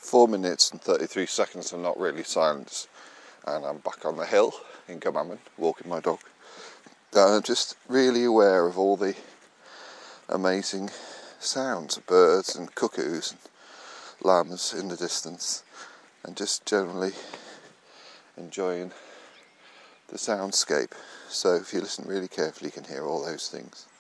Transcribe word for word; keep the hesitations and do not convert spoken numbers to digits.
Four minutes and thirty-three seconds of not really silence, and I'm back on the hill in Gummammon, walking my dog. I'm just really aware of all the amazing sounds of birds and cuckoos and lambs in the distance, and just generally enjoying the soundscape. So if you listen really carefully, you can hear all those things.